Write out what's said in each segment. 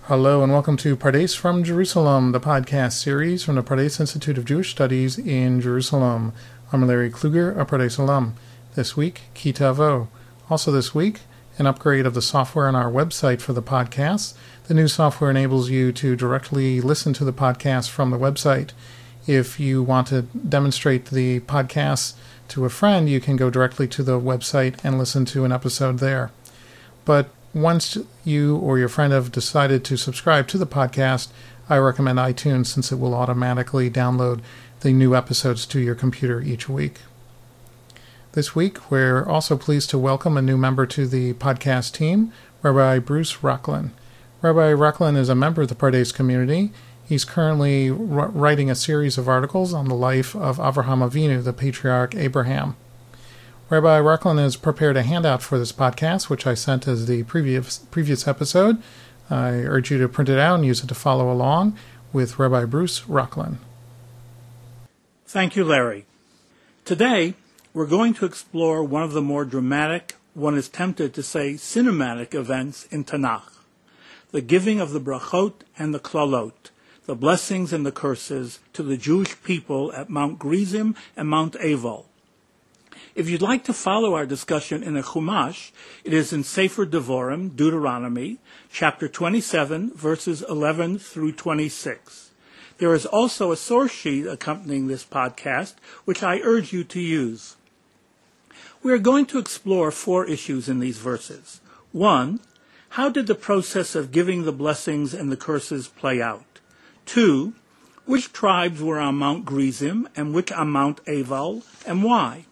Hello and welcome to Pardes from Jerusalem, the podcast series from the Pardes Institute of Jewish Studies in Jerusalem. I'm Larry Kluger, a Pardes alum. This week, Ki Tavo. Also this week, an upgrade of the software on our website for the podcast. The new software enables you to directly listen to the podcast from the website. If you want to demonstrate the podcast to a friend, you can go directly to the website and listen to an episode there. But once you or your friend have decided to subscribe to the podcast, I recommend iTunes since it will automatically download the new episodes to your computer each week. This week, we're also pleased to welcome a new member to the podcast team, Rabbi Bruce Rocklin. Rabbi Rocklin is a member of the Pardes community. He's currently writing a series of articles on the life of Avraham Avinu, the patriarch Abraham. Rabbi Rocklin has prepared a handout for this podcast, which I sent as the previous episode. I urge you to print it out and use it to follow along with Rabbi Bruce Rocklin. Thank you, Larry. Today, we're going to explore one of the more dramatic, one is tempted to say cinematic events in Tanakh, the giving of the brachot and the klalot, the blessings and the curses to the Jewish people at Mount Gerizim and Mount Eval. If you'd like to follow our discussion in a Chumash, it is in Sefer Devorim, Deuteronomy, chapter 27, verses 11 through 26. There is also a source sheet accompanying this podcast, which I urge you to use. We are going to explore 4 issues in these verses. 1. How did the process of giving the blessings and the curses play out? 2. Which tribes were on Mount Gerizim and which on Mount Eval, and why?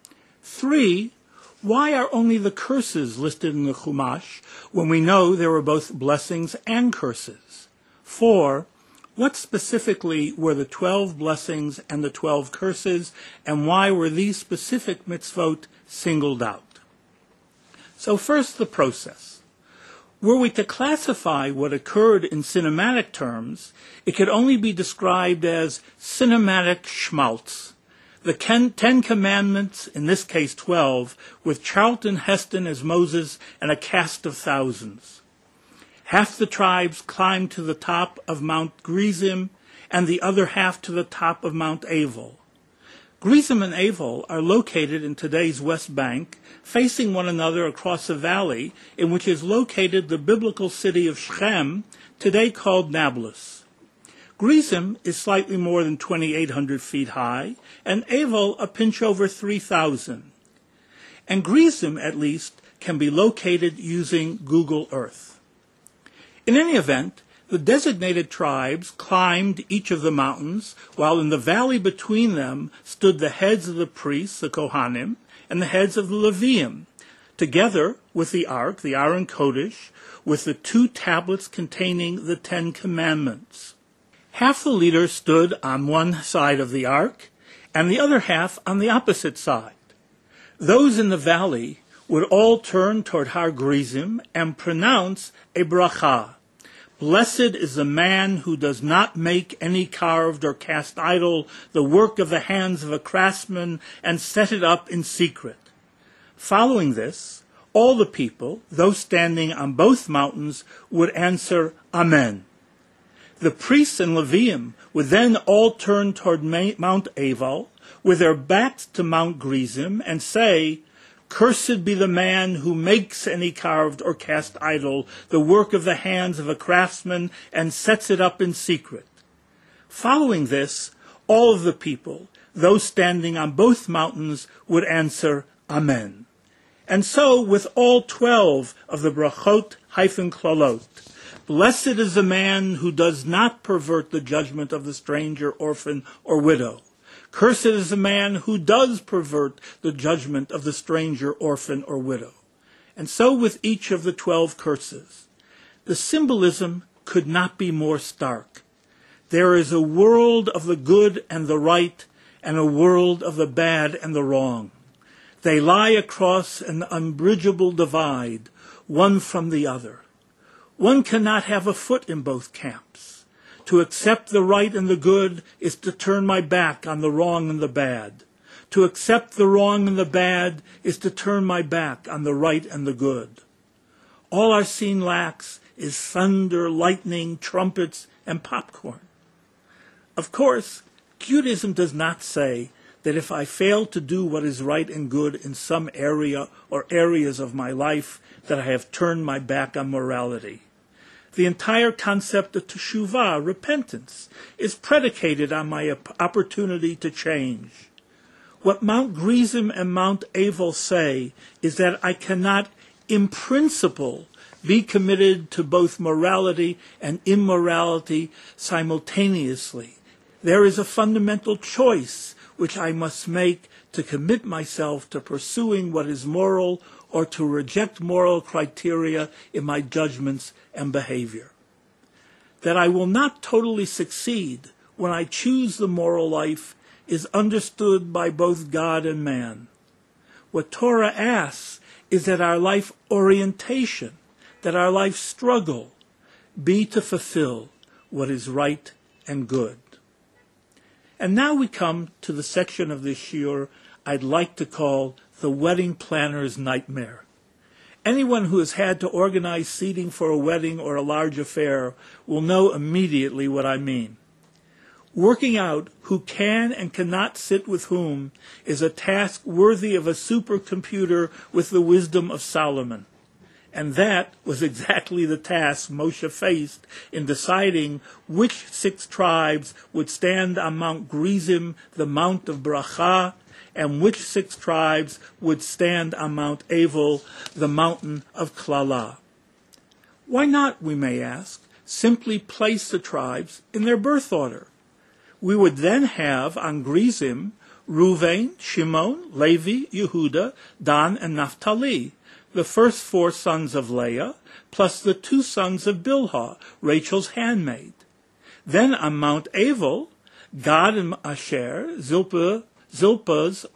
3. Why are only the curses listed in the Chumash when we know there were both blessings and curses? 4. What specifically were the 12 blessings and the 12 curses, and why were these specific mitzvot singled out? So first, the process. Were we to classify what occurred in cinematic terms, it could only be described as cinematic schmaltz. The 10 Commandments, in this case 12, with Charlton Heston as Moses and a cast of thousands. Half the tribes climbed to the top of Mount Gerizim, and the other half to the top of Mount Eval. Gerizim and Eval are located in today's West Bank, facing one another across a valley in which is located the biblical city of Shechem, today called Nablus. Gerizim is slightly more than 2,800 feet high, and Eval a pinch over 3,000. And Gerizim, at least, can be located using Google Earth. In any event, the designated tribes climbed each of the mountains, while in the valley between them stood the heads of the priests, the Kohanim, and the heads of the Leviim, together with the Ark, the Aron Kodesh, with the 2 tablets containing the 10 Commandments. Half the leaders stood on one side of the ark, and the other half on the opposite side. Those in the valley would all turn toward Har Gerizim and pronounce a bracha. Blessed is the man who does not make any carved or cast idol, the work of the hands of a craftsman, and set it up in secret. Following this, all the people, those standing on both mountains, would answer Amen. The priests and Leviim would then all turn toward Mount Eval, with their backs to Mount Gerizim, and say, Cursed be the man who makes any carved or cast idol, the work of the hands of a craftsman, and sets it up in secret. Following this, all of the people, those standing on both mountains, would answer Amen. And so with all 12 of the brachot-klalot. Blessed is the man who does not pervert the judgment of the stranger, orphan, or widow. Cursed is the man who does pervert the judgment of the stranger, orphan, or widow. And so with each of the 12 curses. The symbolism could not be more stark. There is a world of the good and the right, and a world of the bad and the wrong. They lie across an unbridgeable divide, one from the other. One cannot have a foot in both camps. To accept the right and the good is to turn my back on the wrong and the bad. To accept the wrong and the bad is to turn my back on the right and the good. All our scene lacks is thunder, lightning, trumpets, and popcorn. Of course, Judaism does not say that if I fail to do what is right and good in some area or areas of my life, that I have turned my back on morality. The entire concept of teshuvah, repentance, is predicated on my opportunity to change. What Mount Gerizim and Mount Aval say is that I cannot, in principle, be committed to both morality and immorality simultaneously. There is a fundamental choice which I must make to commit myself to pursuing what is moral or to reject moral criteria in my judgments and behavior. That I will not totally succeed when I choose the moral life is understood by both God and man. What Torah asks is that our life orientation, that our life struggle, be to fulfill what is right and good. And now we come to the section of this shiur I'd like to call the wedding planner's nightmare. Anyone who has had to organize seating for a wedding or a large affair will know immediately what I mean. Working out who can and cannot sit with whom is a task worthy of a supercomputer with the wisdom of Solomon. And that was exactly the task Moshe faced in deciding which 6 tribes would stand on Mount Gerizim, the Mount of Bracha, and which 6 tribes would stand on Mount Aval, the mountain of Klala. Why not, we may ask, simply place the tribes in their birth order? We would then have on Gerizim Reuven, Shimon, Levi, Yehuda, Dan, and Naphtali, the first 4 sons of Leah, plus the 2 sons of Bilhah, Rachel's handmaid. Then on Mount Aval, Gad and Asher, Zilpah's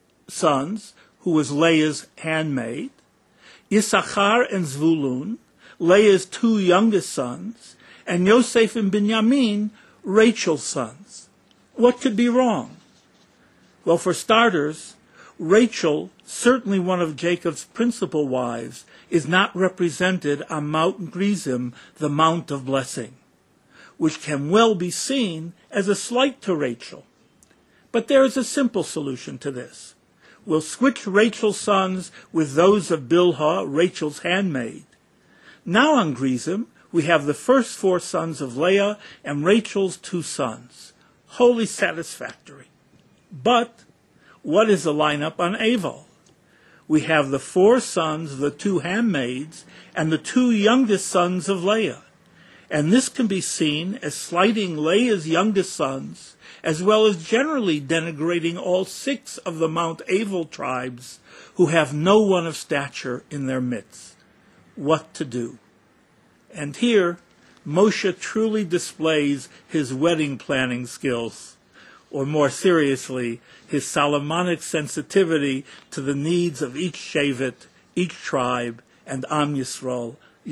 sons, who was Leah's handmaid, Issachar and Zvulun, Leah's 2 youngest sons, and Yosef and Binyamin, Rachel's sons. What could be wrong? Well, for starters, Rachel, certainly one of Jacob's principal wives, is not represented on Mount Gerizim, the Mount of Blessing, which can well be seen as a slight to Rachel. But there is a simple solution to this. We'll switch Rachel's sons with those of Bilhah, Rachel's handmaid. Now on Gerizim, we have the first 4 sons of Leah and Rachel's 2 sons. Wholly satisfactory. But what is the lineup on Aval? We have the 4 sons of the 2 handmaids and the 2 youngest sons of Leah. And this can be seen as slighting Leah's youngest sons, as well as generally denigrating all 6 of the Mount Aval tribes who have no one of stature in their midst. What to do? And here, Moshe truly displays his wedding planning skills, or more seriously, his Solomonic sensitivity to the needs of each Shevet, each tribe, and Am Yisrael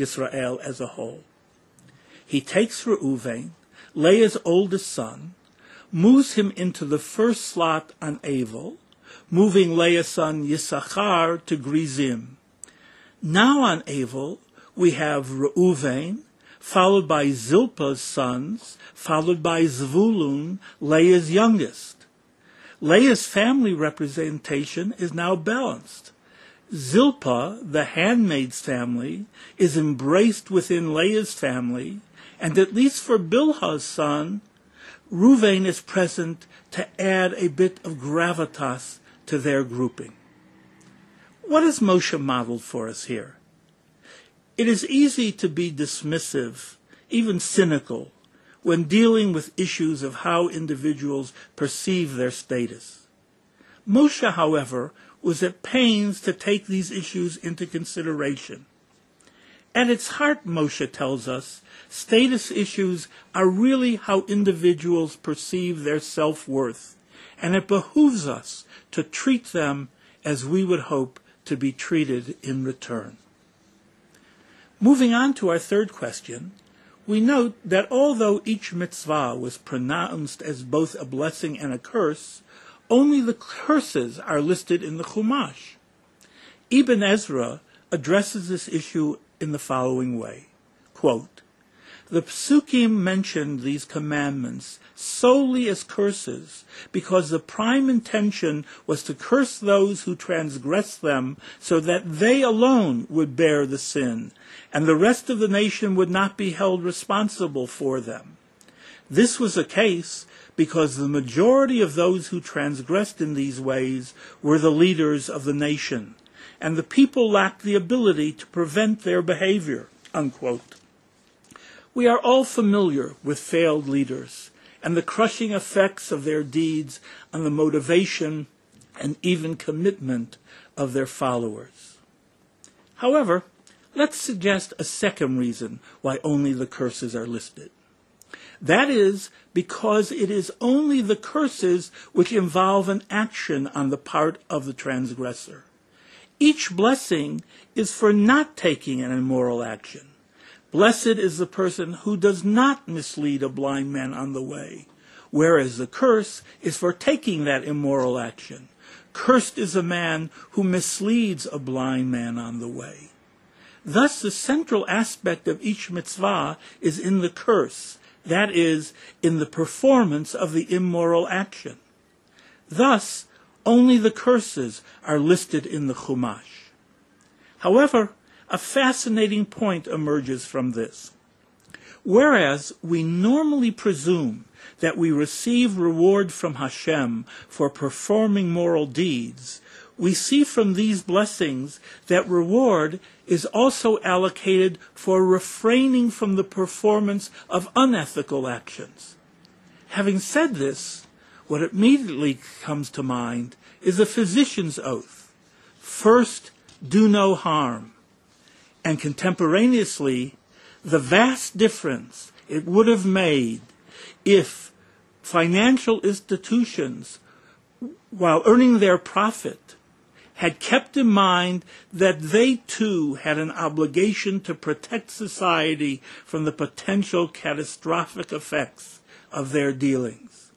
as a whole. He takes Reuven, Leah's oldest son, moves him into the first slot on Aval, moving Leah's son Yissachar to Gerizim. Now on Aval, we have Reuven, followed by Zilpah's sons, followed by Zvulun, Leah's youngest. Leah's family representation is now balanced. Zilpah, the handmaid's family, is embraced within Leah's family, and at least for Bilhah's son, Reuven is present to add a bit of gravitas to their grouping. What has Moshe modeled for us here? It is easy to be dismissive, even cynical, when dealing with issues of how individuals perceive their status. Moshe, however, was at pains to take these issues into consideration. At its heart, Moshe tells us, status issues are really how individuals perceive their self-worth, and it behooves us to treat them as we would hope to be treated in return. Moving on to our third question, we note that although each mitzvah was pronounced as both a blessing and a curse, only the curses are listed in the Chumash. Ibn Ezra addresses this issue in the following way, Quote, "The Psukim mentioned these commandments solely as curses because the prime intention was to curse those who transgress them so that they alone would bear the sin, and the rest of the nation would not be held responsible for them. This was the case because the majority of those who transgressed in these ways were the leaders of the nation, and the people lacked the ability to prevent their behavior." Unquote. We are all familiar with failed leaders and the crushing effects of their deeds on the motivation and even commitment of their followers. However, let's suggest a second reason why only the curses are listed. That is because it is only the curses which involve an action on the part of the transgressor. Each blessing is for not taking an immoral action. Blessed is the person who does not mislead a blind man on the way, whereas the curse is for taking that immoral action. Cursed is a man who misleads a blind man on the way. Thus, the central aspect of each mitzvah is in the curse, that is, in the performance of the immoral action. Thus, only the curses are listed in the Chumash. However, a fascinating point emerges from this. Whereas we normally presume that we receive reward from Hashem for performing moral deeds, we see from these blessings that reward is also allocated for refraining from the performance of unethical actions. Having said this, what immediately comes to mind is a physician's oath. First, do no harm. And contemporaneously, the vast difference it would have made if financial institutions, while earning their profit, had kept in mind that they too had an obligation to protect society from the potential catastrophic effects of their dealings.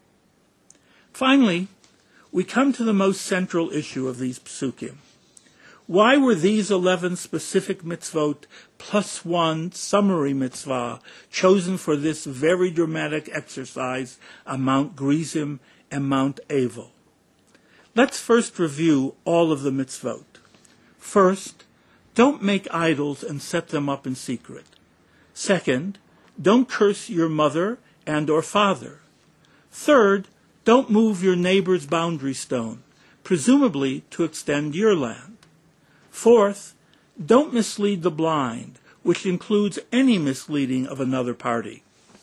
Finally, we come to the most central issue of these psukim. Why were these 11 specific mitzvot plus one summary mitzvah chosen for this very dramatic exercise on Mount Gerizim and Mount Evel? Let's first review all of the mitzvot. First, don't make idols and set them up in secret. Second, don't curse your mother and or father. Third, don't move your neighbor's boundary stone, presumably to extend your land. Fourth, don't mislead the blind, which includes any misleading of another party.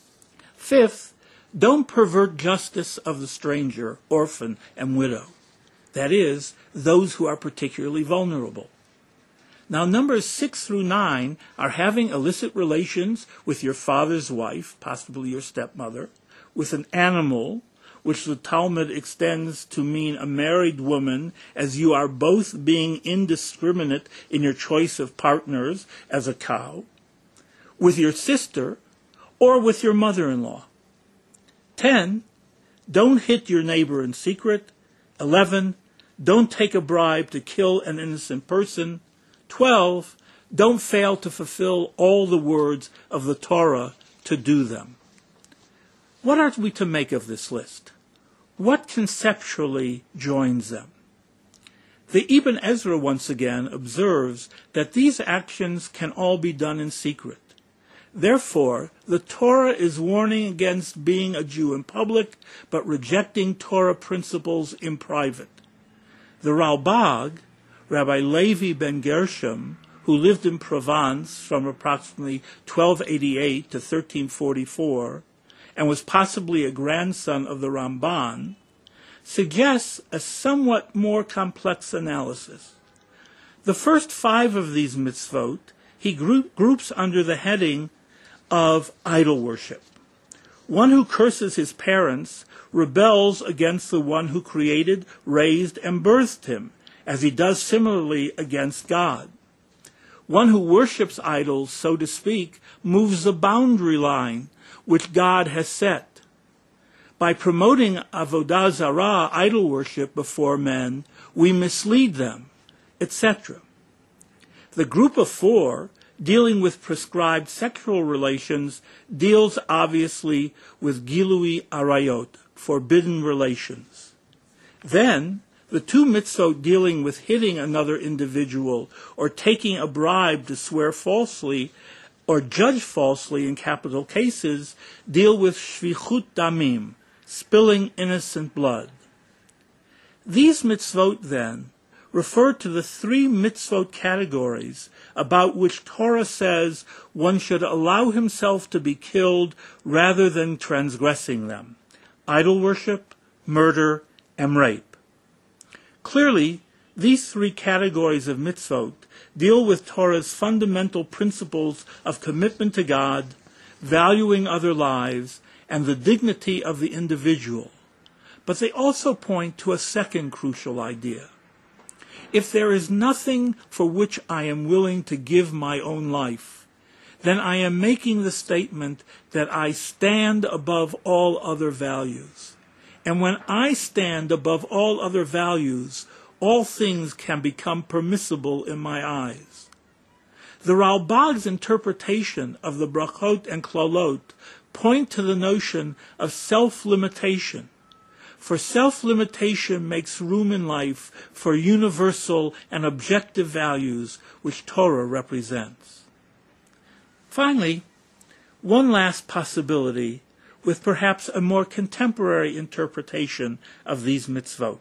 Fifth, don't pervert justice of the stranger, orphan, and widow. That is, those who are particularly vulnerable. Now, numbers 6 through 9 are having illicit relations with your father's wife, possibly your stepmother, with an animal, which the Talmud extends to mean a married woman, as you are both being indiscriminate in your choice of partners as a cow, with your sister, or with your mother-in-law. 10, don't hit your neighbor in secret. 11, don't take a bribe to kill an innocent person. 12, don't fail to fulfill all the words of the Torah to do them. What are we to make of this list? What conceptually joins them? The Ibn Ezra once again observes that these actions can all be done in secret. Therefore, the Torah is warning against being a Jew in public, but rejecting Torah principles in private. The Ralbag, Rabbi Levi ben Gershom, who lived in Provence from approximately 1288 to 1344, and was possibly a grandson of the Ramban, suggests a somewhat more complex analysis. The first 5 of these mitzvot he groups under the heading of idol worship. One who curses his parents rebels against the one who created, raised, and birthed him, as he does similarly against God. One who worships idols, so to speak, moves the boundary line which God has set. By promoting avodah zarah, idol worship, before men, we mislead them, etc. The group of 4 dealing with prescribed sexual relations deals obviously with Gilui Arayot, forbidden relations. Then, the two mitzvot dealing with hitting another individual or taking a bribe to swear falsely or judge falsely in capital cases deal with shvichut damim, spilling innocent blood. These mitzvot, then, refer to the three mitzvot categories about which Torah says one should allow himself to be killed rather than transgressing them: idol worship, murder, and rape. Clearly, these three categories of mitzvot deal with Torah's fundamental principles of commitment to God, valuing other lives, and the dignity of the individual. But they also point to a second crucial idea. If there is nothing for which I am willing to give my own life, then I am making the statement that I stand above all other values. And when I stand above all other values, all things can become permissible in my eyes. The Ralbag's interpretation of the brachot and klolot point to the notion of self-limitation. For self-limitation makes room in life for universal and objective values which Torah represents. Finally, one last possibility with perhaps a more contemporary interpretation of these mitzvot.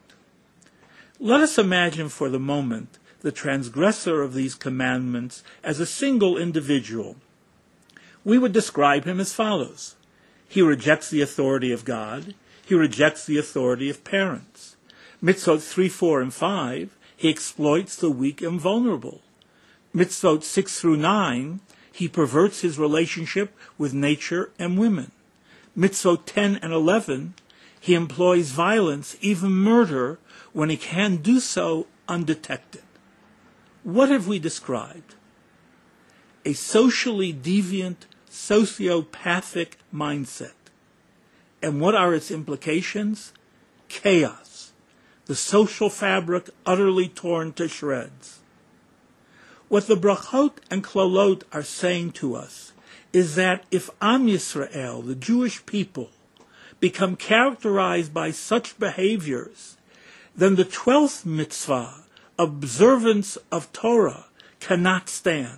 Let us imagine for the moment the transgressor of these commandments as a single individual. We would describe him as follows. He rejects the authority of God. He rejects the authority of parents. Mitzvot 3, 4, and 5, he exploits the weak and vulnerable. Mitzvot 6 through 9, he perverts his relationship with nature and women. Mitzvot 10 and 11, he employs violence, even murder, when he can do so undetected. What have we described? A socially deviant, sociopathic mindset. And what are its implications? Chaos. The social fabric utterly torn to shreds. What the brachot and klolot are saying to us is that if Am Yisrael, the Jewish people, become characterized by such behaviors, then the 12th mitzvah, observance of Torah, cannot stand.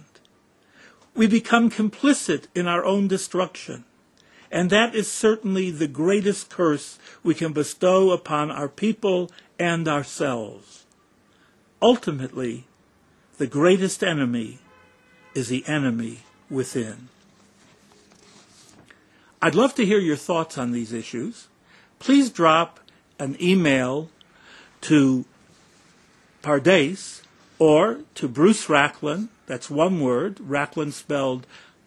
We become complicit in our own destruction, and that is certainly the greatest curse we can bestow upon our people and ourselves. Ultimately, the greatest enemy is the enemy within. I'd love to hear your thoughts on these issues. Please drop an email to Pardes or to Bruce Rachlin, that's one word, Rachlin spelled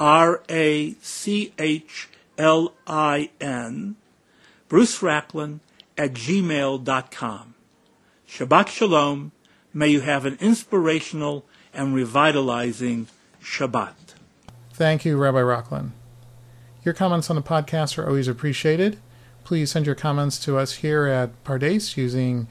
R-A-C-H-L-I-N, Bruce Rachlin @gmail.com. Shabbat Shalom. May you have an inspirational and revitalizing Shabbat. Thank you, Rabbi Rachlin. Your comments on the podcast are always appreciated. Please send your comments to us here at Pardes using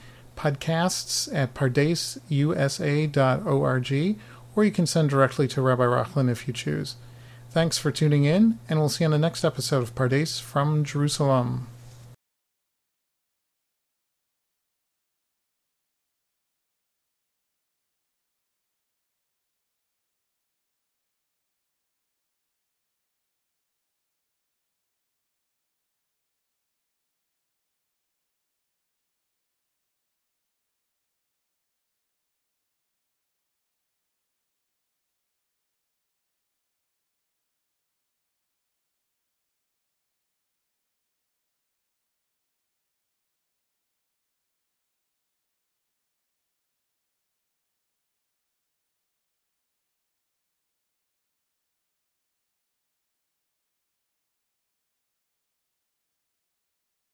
podcasts@pardesusa.org, or you can send directly to Rabbi Rachlin if you choose. Thanks for tuning in, and we'll see you on the next episode of Pardes from Jerusalem.